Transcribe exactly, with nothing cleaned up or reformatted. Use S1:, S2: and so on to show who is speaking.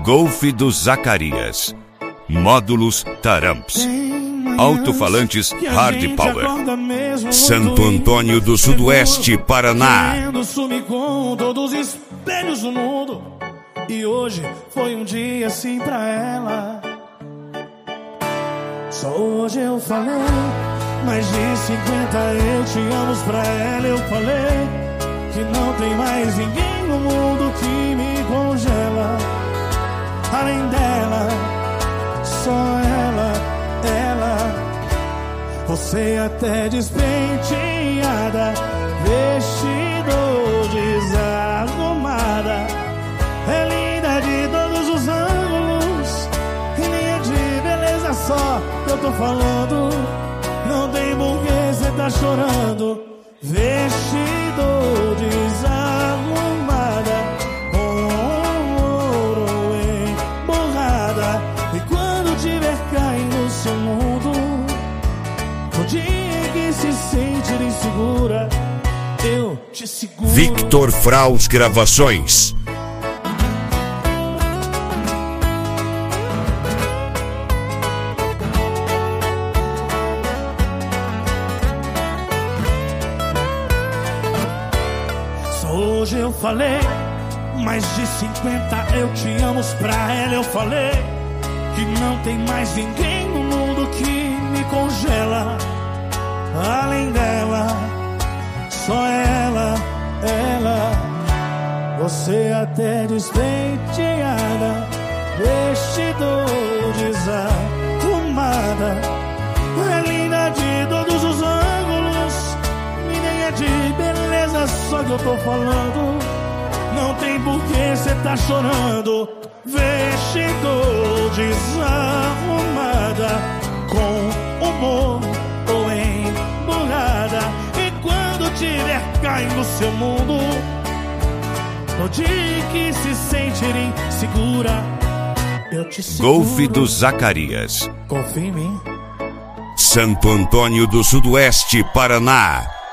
S1: Golf do Zacarias. Módulos Taramps. Alto-falantes Hard Power. Santo Antônio do Sudoeste, Paraná.
S2: Sumi com todos os espelhos do mundo. E hoje foi um dia assim pra ela. Só hoje eu falei mais de cinquenta eu te amo pra ela. Eu falei que não tem mais ninguém no mundo que me congela. Além dela, só ela, ela. Você até despenteada, vestido desarrumada. É linda de todos os ângulos, e nem é de beleza só que eu tô falando. Não tem porquê cê tá chorando. Vestido desarrumada, com ouro emborrada. E quando tiver caindo no seu mundo, no dia que se sentir insegura, eu te seguro.
S1: Victor Fraus Gravações.
S2: Hoje eu falei mais de cinquenta eu te amo pra ela. Eu falei que não tem mais ninguém no mundo que me congela. Além dela, só ela, ela. Você até despenteada, vestido desarrumada. É linda de todos os ângulos, e nem é de beleza só que eu tô falando. Não tem porquê cê tá chorando. Vestido desarrumada, com humor ou emburrada. E quando tiver caindo no seu mundo, no dia que se sentir insegura, eu te seguro.
S1: Golf do Zacarias.
S2: Confia em mim.
S1: Santo Antônio do Sudoeste, Paraná.